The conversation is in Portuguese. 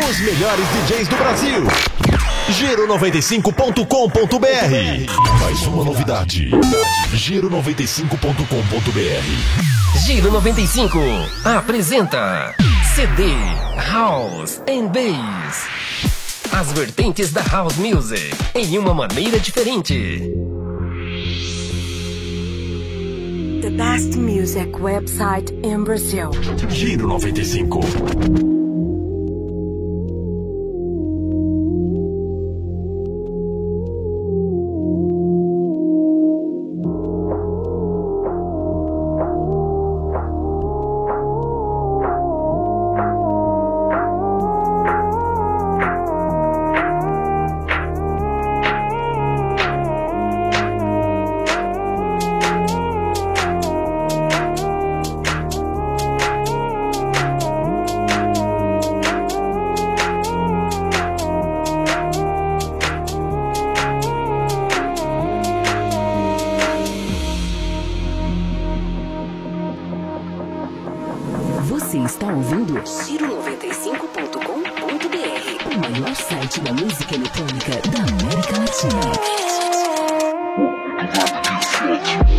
Os melhores DJs do Brasil. Giro95.com.br. Mais uma novidade. Giro95.com.br. Giro 95 apresenta CD House and Bass. As vertentes da House Music em uma maneira diferente. The best music website in Brazil. Giro 95. Você está ouvindo Giro95.com.br, o maior site da música eletrônica da América Latina.